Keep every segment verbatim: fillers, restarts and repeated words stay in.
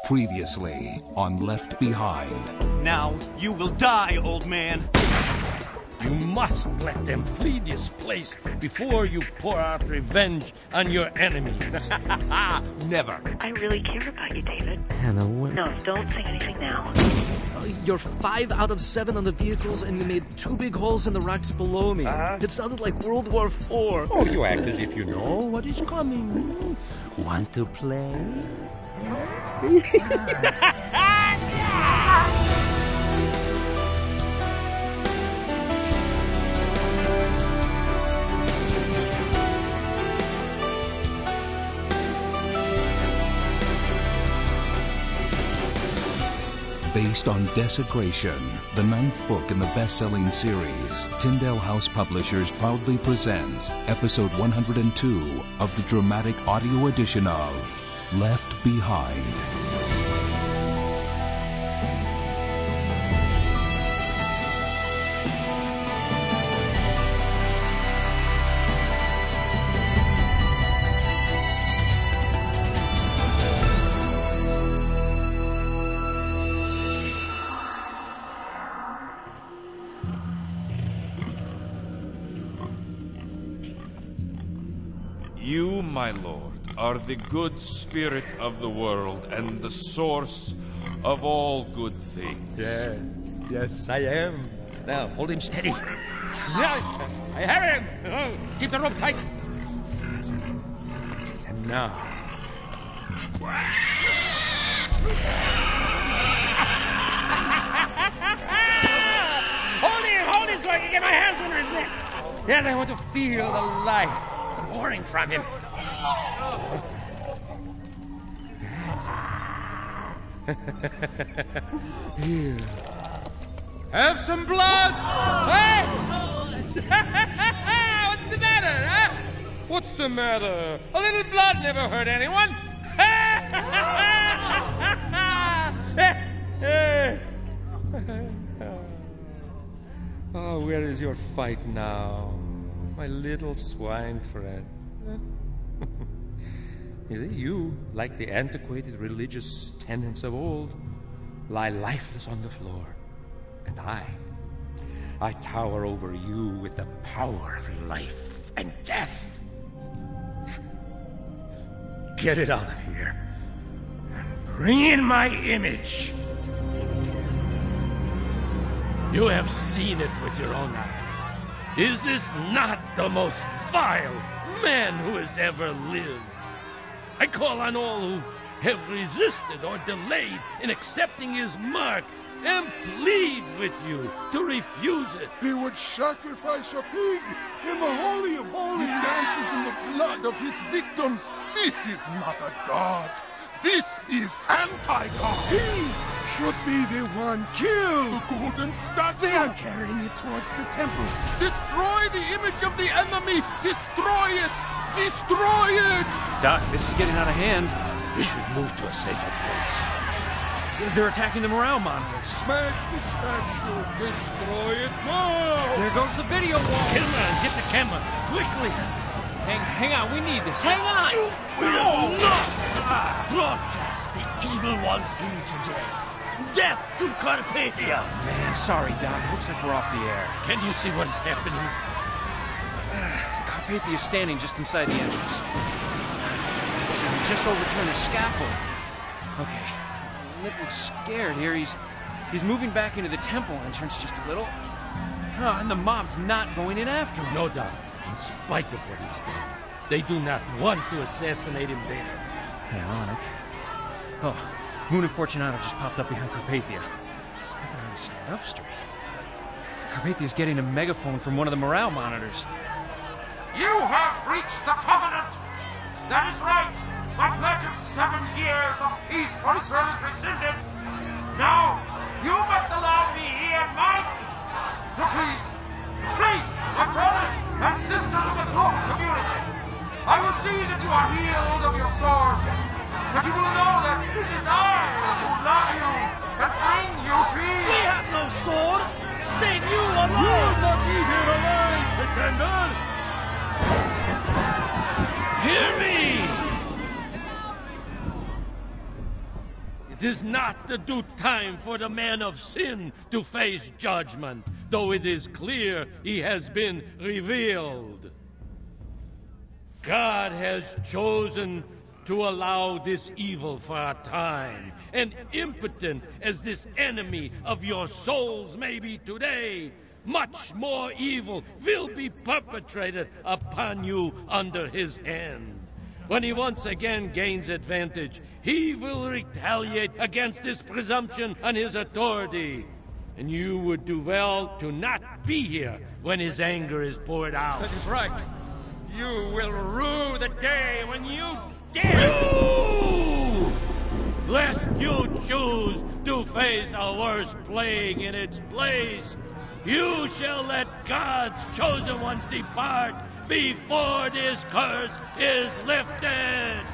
Previously on Left Behind. Now you will die, old man. You must let them flee this place before you pour out revenge on your enemies. Never. I really care about you, David. Hannah, what? No, don't say anything now. Uh, you're five out of seven on the vehicles, and you made two big holes in the rocks below me. Uh-huh. It sounded like World War Four. Oh, you act as if you know what is coming. Want to play? Based on Desecration, the ninth book in the best-selling series, Tyndale House Publishers proudly presents episode one hundred two of the dramatic audio edition of Left Behind. You, my lord, are the good spirit of the world and the source of all good things. Yes, yes, I am. Now, hold him steady. Yeah, I have him. Oh, keep the rope tight. That's it. That's it. And now. Hold him, hold him so I can get my hands under his neck. Yes, I want to feel the life pouring from him. That's it. Here. Have some blood! Hey! What's the matter, huh? What's the matter? A little blood never hurt anyone. Oh, where is your fight now? My little swine friend. You, like the antiquated religious tenets of old, lie lifeless on the floor. And I, I tower over you with the power of life and death. Get it out of here and bring in my image. You have seen it with your own eyes. Is this not the most vile man who has ever lived? I call on all who have resisted or delayed in accepting his mark and plead with you to refuse it. He would sacrifice a pig in the Holy of Holies. He dances in the blood of his victims. This is not a god. This is anti-god. He should be the one killed. The golden statue. They are carrying it towards the temple. Destroy the image of the enemy. Destroy it. Destroy it. Doc, this is getting out of hand. We should move to a safer place. They're attacking the morale monitors. Smash the statue. Destroy it now. There goes the video wall. Come on, get the camera quickly. Hang, hang on, we need this. Hang on! You will not broadcast the evil one's image again. Death to Carpathia! Man, sorry, Doc. Looks like we're off the air. Can you see what is happening? Carpathia is standing just inside the entrance. He just overturned a scaffold. Okay. Nick looks scared here. He's he's moving back into the temple entrance just a little. Oh, and the mob's not going in after him. No doubt. In spite of what he's done, they do not want to assassinate him there. Ironic. Oh, Moon and Fortunato just popped up behind Carpathia. I can really stand up straight. Carpathia's getting a megaphone from one of the morale monitors. You have breached the covenant! That is right! My pledge of seven years of peace for Israel is rescinded! Now, you must allow me here, Mike! No, please, please, my brothers and sisters of the Cloak community, I will see that you are healed of your sores, that you will know that it is I who love you and bring you peace! We have no swords! Save you alone! You will not be here alive, pretender! Hear me! It is not the due time for the man of sin to face judgment, though it is clear he has been revealed. God has chosen to allow this evil for a time, and impotent as this enemy of your souls may be today, much more evil will be perpetrated upon you under his hand. When he once again gains advantage, he will retaliate against his presumption and his authority. And you would do well to not be here when his anger is poured out. That is right. You will rue the day when you dare. Rue! Lest you choose to face a worse plague in its place, you shall let God's chosen ones depart before this curse is lifted.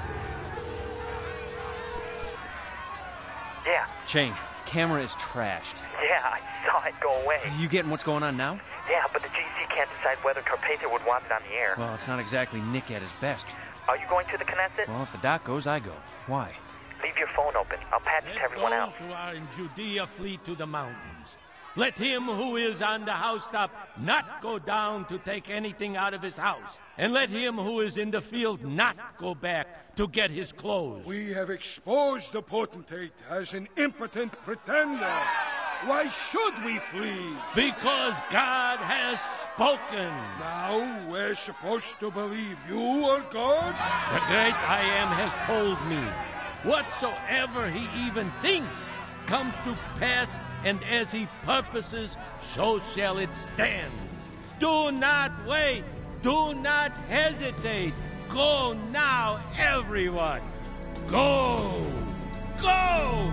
Yeah, Chang, camera is trashed. yeah, I saw it go away. You getting what's going on now? Yeah, but the G C can't decide whether Carpathia would want it on the air. Well, it's not exactly Nick at his best. Are you going to the Knesset? Well, if the doc goes, I go. Why? Leave your phone open. I'll patch it to Let everyone those else. who are in Judea flee to the mountains. Let him who is on the housetop not go down to take anything out of his house. And let him who is in the field not go back to get his clothes. We have exposed the potentate as an impotent pretender. Why should we flee? Because God has spoken. Now we're supposed to believe you are God? The great I Am has told me, whatsoever he even thinks comes to pass, and as he purposes, so shall it stand. Do not wait. Do not hesitate. Go now, everyone. Go. Go.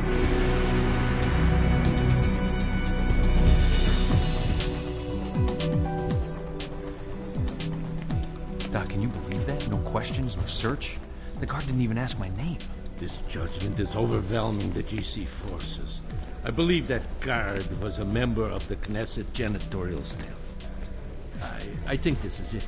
Doc, can you believe that? No questions, no search. The guard didn't even ask my name. This judgment is overwhelming the G C forces. I believe that guard was a member of the Knesset janitorial staff. I, I think this is it.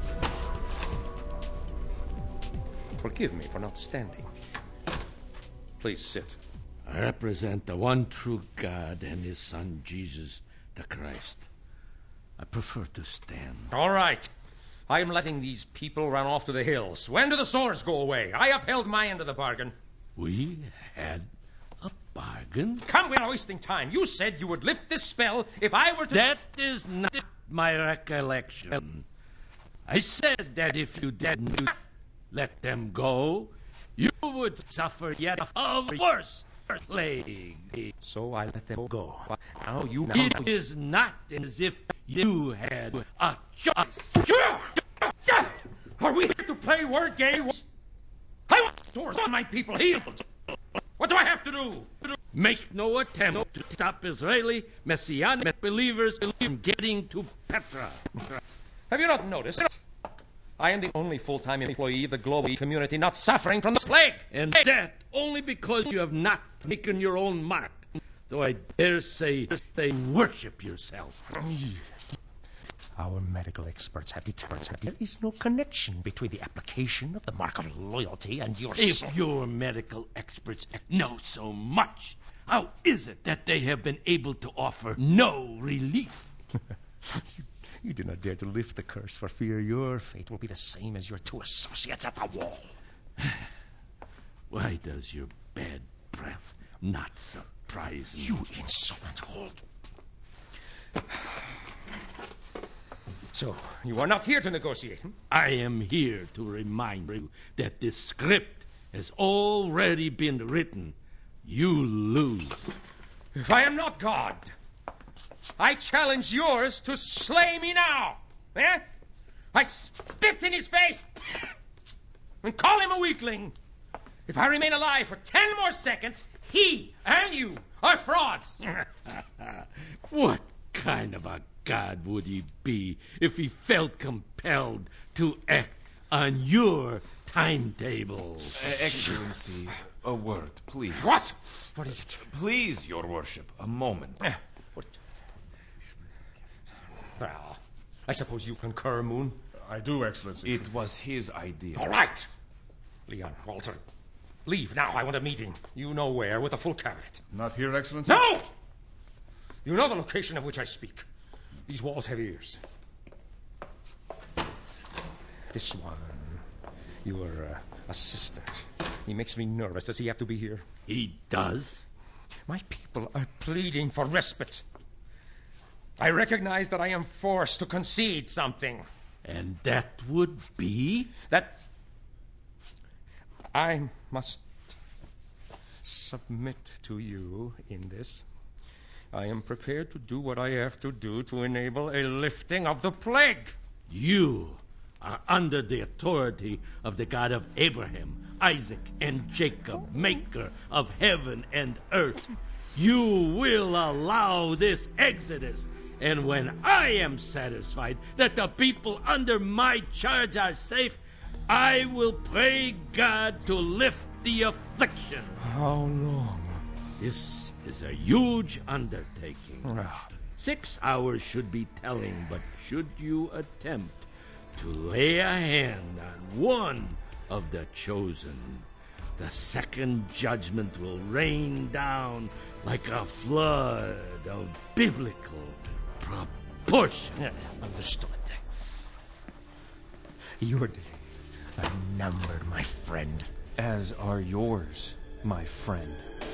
Forgive me for not standing. Please sit. I represent the one true God and his son, Jesus the Christ. I prefer to stand. All right. I am letting these people run off to the hills. When do the sores go away? I upheld my end of the bargain. We had a bargain? Come, we're wasting time. You said you would lift this spell if I were to... That is not my recollection. I said that if you didn't let them go, you would suffer yet a worse plague. So I let them go. Now you... Now It is not as if you had a choice. Are we here to play word games? I want sores on my people healed. What do I have to do? Make no attempt to stop Israeli Messianic believers from getting to Petra. Have you not noticed? I am the only full-time employee of the global community not suffering from this plague. And that only because you have not taken your own mark. So I dare say they worship yourself. Our medical experts have determined that there is no connection between the application of the mark of loyalty and your If soul. your medical experts know so much, how is it that they have been able to offer no relief? you, you do not dare to lift the curse for fear your fate will be the same as your two associates at the wall. Why does your bad breath not surprise me? You insolent hold. So, you are not here to negotiate, hmm? I am here to remind you that this script has already been written. You lose. If I am not God, I challenge yours to slay me now. Eh? I spit in his face and call him a weakling. If I remain alive for ten more seconds, he and you are frauds. What kind of a God would he be if he felt compelled to act on your timetable? Uh, Excellency, a word, please. What? What is it? Please, your worship, a moment. What? Well, I suppose you concur, Moon. I do, Excellency. It was his idea. All right. Leon, Walter, Leave now. I want a meeting. You know where, with a full cabinet. Not here, Excellency? No! You know the location of which I speak. These walls have ears. This one, your uh, assistant. He makes me nervous. Does he have to be here? He does? My people are pleading for respite. I recognize that I am forced to concede something. And that would be? That I must submit to you in this. I am prepared to do what I have to do to enable a lifting of the plague. You are under the authority of the God of Abraham, Isaac, and Jacob, maker of heaven and earth. You will allow this exodus. And when I am satisfied that the people under my charge are safe, I will pray God to lift the affliction. How long? This is a huge undertaking. Six hours should be telling, but should you attempt to lay a hand on one of the chosen, the second judgment will rain down like a flood of biblical proportion. Yeah, understood. Your days are numbered, my friend. As are yours, my friend.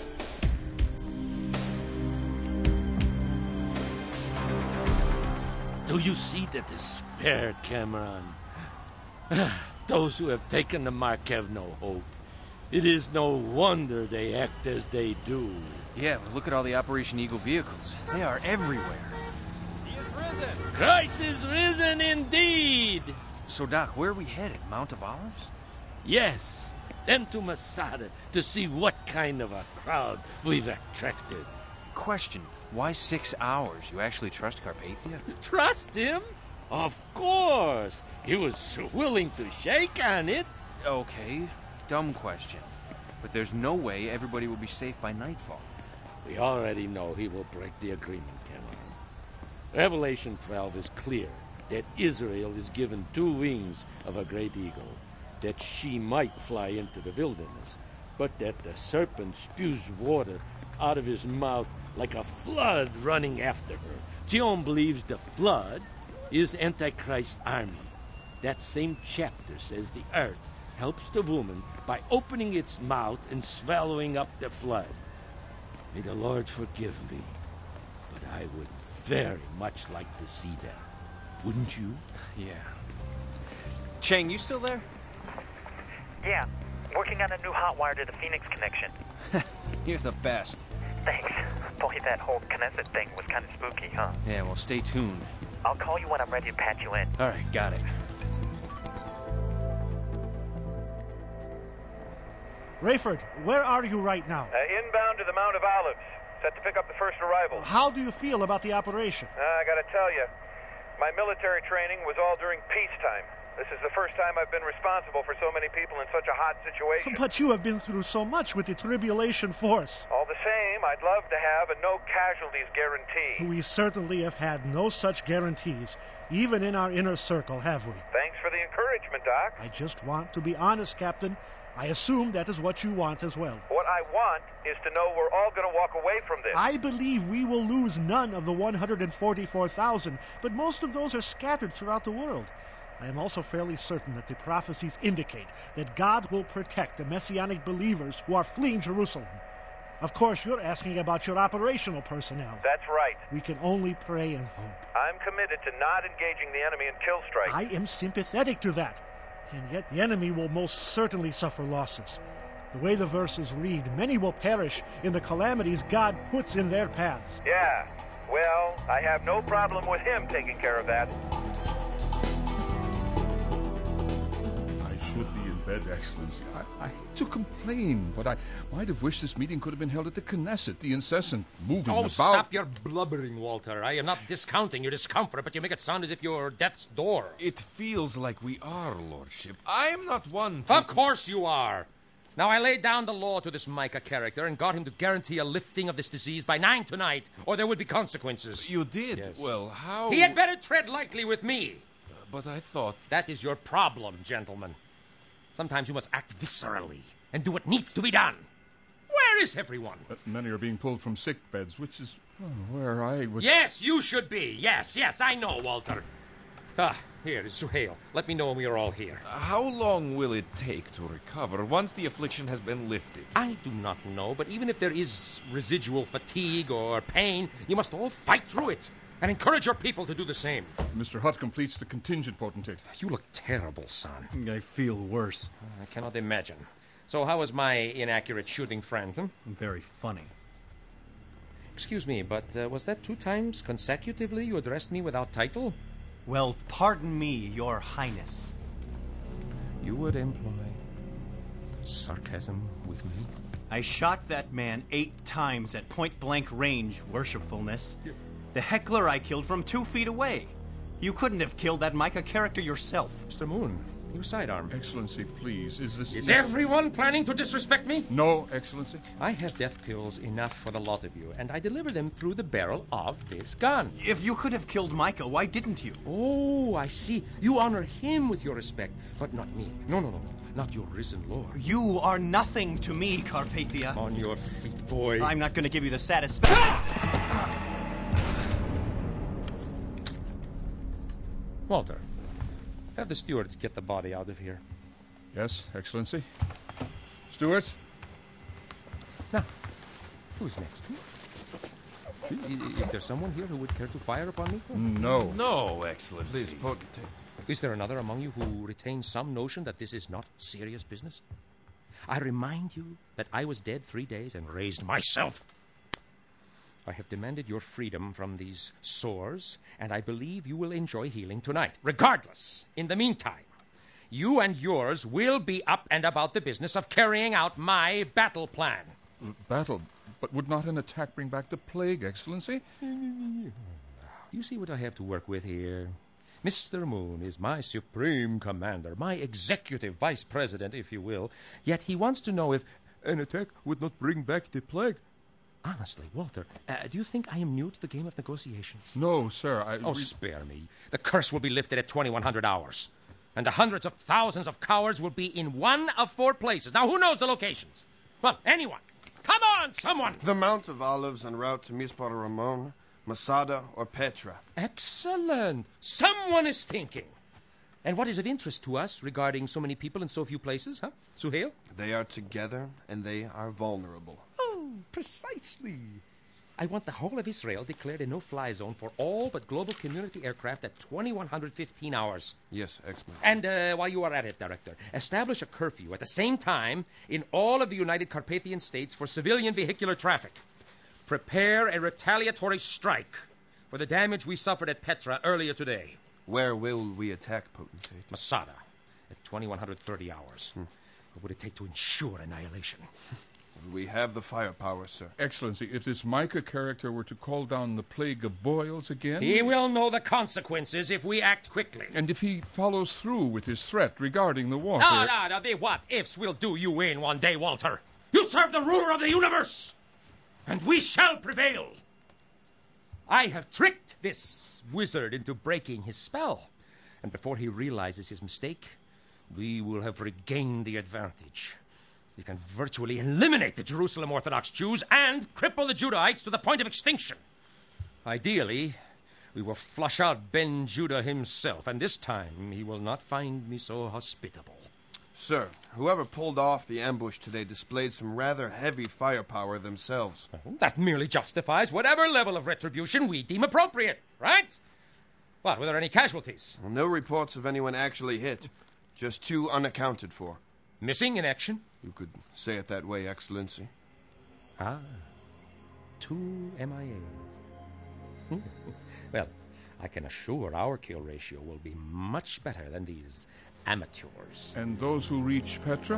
Do you see the despair, Cameron? Those who have taken the mark have no hope. It is no wonder they act as they do. Yeah, but look at all the Operation Eagle vehicles. They are everywhere. He is risen! Christ is risen indeed! So, Doc, where are we headed? Mount of Olives? Yes, then to Masada to see what kind of a crowd we've attracted. Question, why six hours? You actually trust Carpathia? Trust him? Of course. He was willing to shake on it. Okay, dumb question. But there's no way everybody will be safe by nightfall. We already know he will break the agreement, Cameron. Revelation twelve is clear that Israel is given two wings of a great eagle, that she might fly into the wilderness, but that the serpent spews water out of his mouth like a flood running after her. Theon believes the flood is Antichrist's army. That same chapter says the earth helps the woman by opening its mouth and swallowing up the flood. May the Lord forgive me, but I would very much like to see that. Wouldn't you? Yeah. Chang, you still there? Yeah, working on a new hot wire to the Phoenix connection. You're the best. Thanks. Boy, that whole Knesset thing was kind of spooky, huh? Yeah, well, stay tuned. I'll call you when I'm ready to patch you in. All right, got it. Rayford, where are you right now? Uh, inbound to the Mount of Olives. Set to pick up the first arrivals. How do you feel about the operation? Uh, I gotta tell you, my military training was all during peacetime. This is the first time I've been responsible for so many people in such a hot situation. But you have been through so much with the Tribulation Force. All the same, I'd love to have a no casualties guarantee. We certainly have had no such guarantees, even in our inner circle, have we? Thanks for the encouragement, Doc. I just want to be honest, Captain. I assume that is what you want as well. What I want is to know we're all going to walk away from this. I believe we will lose none of the one hundred forty-four thousand, but most of those are scattered throughout the world. I am also fairly certain that the prophecies indicate that God will protect the Messianic believers who are fleeing Jerusalem. Of course, you're asking about your operational personnel. That's right. We can only pray and hope. I'm committed to not engaging the enemy in kill strikes. I am sympathetic to that. And yet the enemy will most certainly suffer losses. The way the verses read, many will perish in the calamities God puts in their paths. Yeah, well, I have no problem with him taking care of that. I should be in bed, Excellency. I, I hate to complain, but I might have wished this meeting could have been held at the Knesset. The incessant moving Oh, about... stop your blubbering, Walter. I am not discounting your discomfort, but you make it sound as if you're death's door. It feels like we are, Lordship. I am not one to... Of course you are. Now, I laid down the law to this Micah character and got him to guarantee a lifting of this disease by nine tonight, or there would be consequences. You did? Yes. Well, how... He had better tread lightly with me. Uh, but I thought... That is your problem, gentlemen. Sometimes you must act viscerally. and do what needs to be done. Where is everyone? Uh, many are being pulled from sick beds, which is oh, where I would... Yes, you should be. Yes, yes, I know, Walter. Ah, here is Suhail. Let me know when we are all here. How long will it take to recover once the affliction has been lifted? I do not know, but even if there is residual fatigue or pain, you must all fight through it and encourage your people to do the same. Mister Hutt completes the contingent, potentate. You look terrible, son. I feel worse. I cannot imagine. So how was my inaccurate shooting friend? Hmm? Very funny. Excuse me, but uh, was that two times consecutively you addressed me without title? Well, pardon me, Your Highness. You would employ sarcasm with me? I shot that man eight times at point-blank range, worshipfulness. Yeah. The heckler I killed from two feet away. You couldn't have killed that Micah character yourself. Mister Moon, you sidearm. Excellency, please, is this... Is this... everyone planning to disrespect me? No, Excellency. I have death pills enough for the lot of you, and I deliver them through the barrel of this gun. If you could have killed Micah, why didn't you? Oh, I see. You honor him with your respect, but not me. No, no, no, no. Not your risen lord. You are nothing to me, Carpathia. On your feet, boy. I'm not going to give you the satisfaction. Walter, have the stewards get the body out of here. Yes, Excellency. Stewards? Now, who's next? Is there someone here who would care to fire upon me? No. No, Excellency. Please, potentate. Is there another among you who retains some notion that this is not serious business? I remind you that I was dead three days and raised myself. I have demanded your freedom from these sores, and I believe you will enjoy healing tonight. Regardless, in the meantime, you and yours will be up and about the business of carrying out my battle plan. Battle? But would not an attack bring back the plague, Excellency? You see what I have to work with here. Mister Moon is my supreme commander, my executive vice president, if you will. Yet he wants to know if an attack would not bring back the plague. Honestly, Walter, uh, do you think I am new to the game of negotiations? No, sir. I oh, re- spare me. The curse will be lifted at twenty-one hundred hours. And the hundreds of thousands of cowards will be in one of four places. Now, who knows the locations? Well, anyone. Come on, someone! The Mount of Olives en route to Mispar Ramon, Masada, or Petra. Excellent. Someone is thinking. And what is of interest to us regarding so many people in so few places, huh? Suhail? They are together, and they are vulnerable. Oh, precisely. I want the whole of Israel declared a no-fly zone for all but global community aircraft at twenty-one fifteen hours. Yes, excellent. And uh, while you are at it, Director, establish a curfew at the same time in all of the United Carpathian States for civilian vehicular traffic. Prepare a retaliatory strike for the damage we suffered at Petra earlier today. Where will we attack, potentate? Masada, at twenty-one thirty hours. Hmm. What would it take to ensure annihilation? We have the firepower, sir. Excellency, if this Micah character were to call down the plague of boils again... He will know the consequences if we act quickly. And if he follows through with his threat regarding the water... No, no, no, the what-ifs will do you in one day, Walter. You serve the ruler of the universe, and we shall prevail. I have tricked this wizard into breaking his spell, and before he realizes his mistake, we will have regained the advantage. We can virtually eliminate the Jerusalem Orthodox Jews and cripple the Judahites to the point of extinction. Ideally, we will flush out Ben Judah himself, and this time he will not find me so hospitable. Sir, whoever pulled off the ambush today displayed some rather heavy firepower themselves. That merely justifies whatever level of retribution we deem appropriate, right? What, were there any casualties? Well, no reports of anyone actually hit. Just two unaccounted for. Missing in action? You could say it that way, Excellency. Ah, two M I As. Well, I can assure our kill ratio will be much better than these amateurs. And those who reach Petra?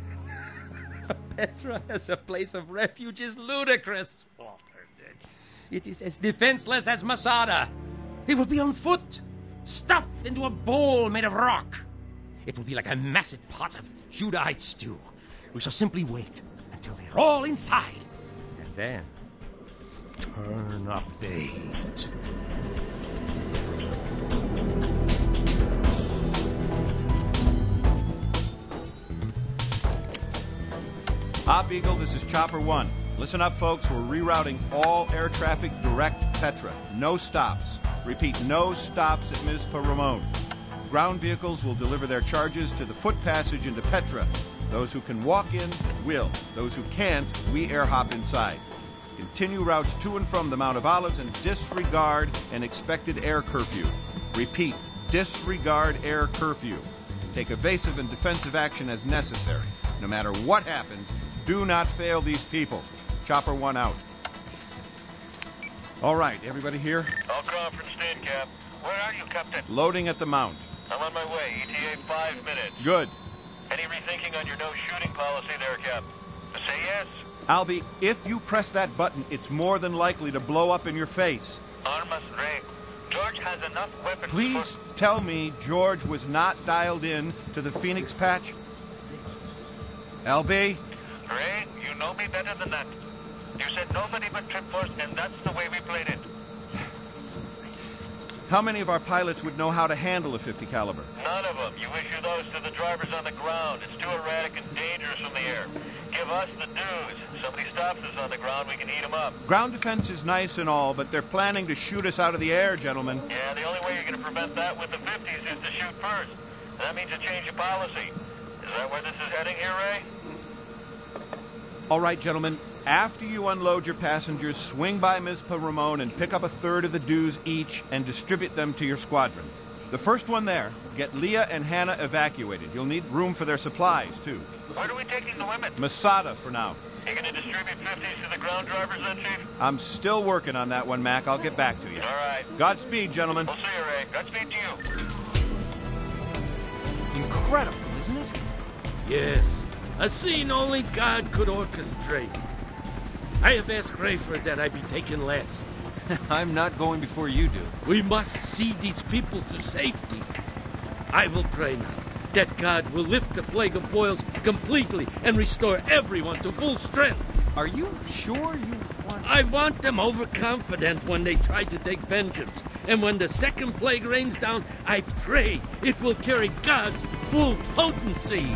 Petra as a place of refuge is ludicrous, Walter. It is as defenseless as Masada. They will be on foot, stuffed into a bowl made of rock. It will be like a massive pot of Judahite stew. We shall simply wait until they're all inside, and then turn up the heat. Op Eagle, this is Chopper One. Listen up, folks. We're rerouting all air traffic direct Petra. No stops. Repeat, no stops at Mizpah Ramon. Ground vehicles will deliver their charges to the foot passage into Petra. Those who can walk in, will. Those who can't, we air hop inside. Continue routes to and from the Mount of Olives and disregard an expected air curfew. Repeat, disregard air curfew. Take evasive and defensive action as necessary. No matter what happens, do not fail these people. Chopper One out. All right, everybody here? All conference stand, Cap. Where are you, Captain? Loading at the Mount. I'm on my way. E T A five minutes. Good. Any rethinking on your no-shooting policy there, Cap? Say yes? Albie, if you press that button, it's more than likely to blow up in your face. Armas Ray. George has enough weapons. Please for... tell me George was not dialed in to the Phoenix patch? Albie? Ray, you know me better than that. You said nobody but Trip Force, and that's the way we played it. How many of our pilots would know how to handle a fifty caliber? None of them. You issue those to the drivers on the ground. It's too erratic and dangerous from the air. Give us the dues. Somebody stops us on the ground, we can eat them up. Ground defense is nice and all, but they're planning to shoot us out of the air, gentlemen. Yeah, the only way you're going to prevent that with the fifties is to shoot first. And that means a change of policy. Is that where this is heading here, Ray? All right, gentlemen. After you unload your passengers, swing by Mizpah Ramon and pick up a third of the dues each and distribute them to your squadrons. The first one there, get Leah and Hannah evacuated. You'll need room for their supplies, too. Where are we taking the women? Masada for now. You going to distribute fifties to the ground drivers then, Chief? I'm still working on that one, Mac. I'll get back to you. All right. Godspeed, gentlemen. We'll see you, Ray. Godspeed to you. Incredible, isn't it? Yes. A scene only God could orchestrate. I have asked Rayford that I be taken last. I'm not going before you do. We must see these people to safety. I will pray now that God will lift the plague of boils completely and restore everyone to full strength. Are you sure you want... I want them overconfident when they try to take vengeance. And when the second plague rains down, I pray it will carry God's full potency.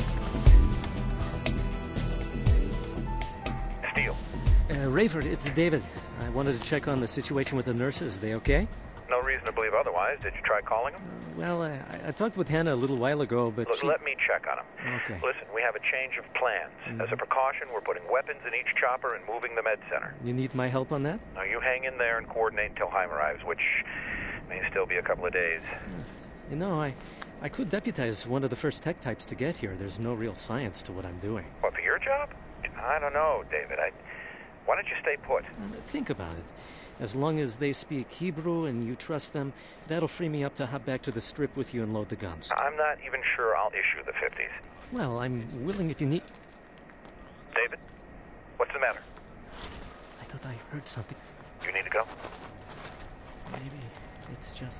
Steele. Uh, Rayford, it's David. I wanted to check on the situation with the nurses. They okay? No reason to believe otherwise. Did you try calling them? Uh, well, I, I talked with Hannah a little while ago, but Look, she... let me check on them. Okay. Listen, we have a change of plans. Mm-hmm. As a precaution, we're putting weapons in each chopper and moving the med center. You need my help on that? Now, you hang in there and coordinate until Haim arrives, which may still be a couple of days. You know, I, I could deputize one of the first tech types to get here. There's no real science to what I'm doing. What, for your job? I don't know, David. I... Why don't you stay put? Uh, think about it. As long as they speak Hebrew and you trust them, that'll free me up to hop back to the strip with you and load the guns. I'm not even sure I'll issue the fifties. Well, I'm willing if you need... David? What's the matter? I thought I heard something. You need to go? Maybe it's just...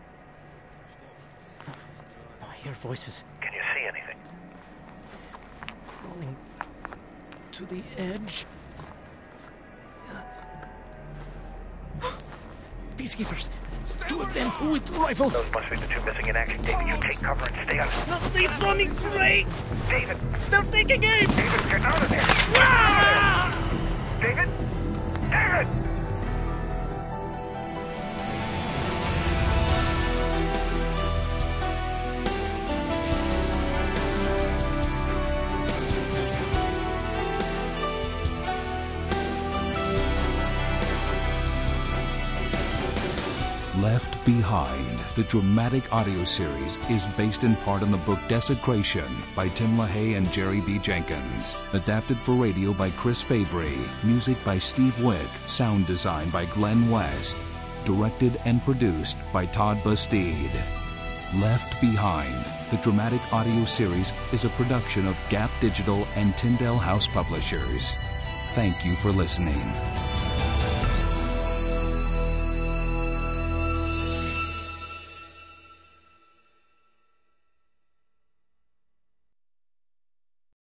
No, no, I hear voices. Can you see anything? Crawling to the edge... Peacekeepers. Two of them with rifles. Those must be the two missing in action. David, you take cover and stay on it. No, they saw me great. David. They're taking aim. David, get out of there. Ah! David? David! Left Behind, the dramatic audio series, is based in part on the book Desecration by Tim LaHaye and Jerry B. Jenkins. Adapted for radio by Chris Fabry. Music by Steve Wick. Sound design by Glenn West. Directed and produced by Todd Bastide. Left Behind, the dramatic audio series, is a production of Gap Digital and Tyndale House Publishers. Thank you for listening.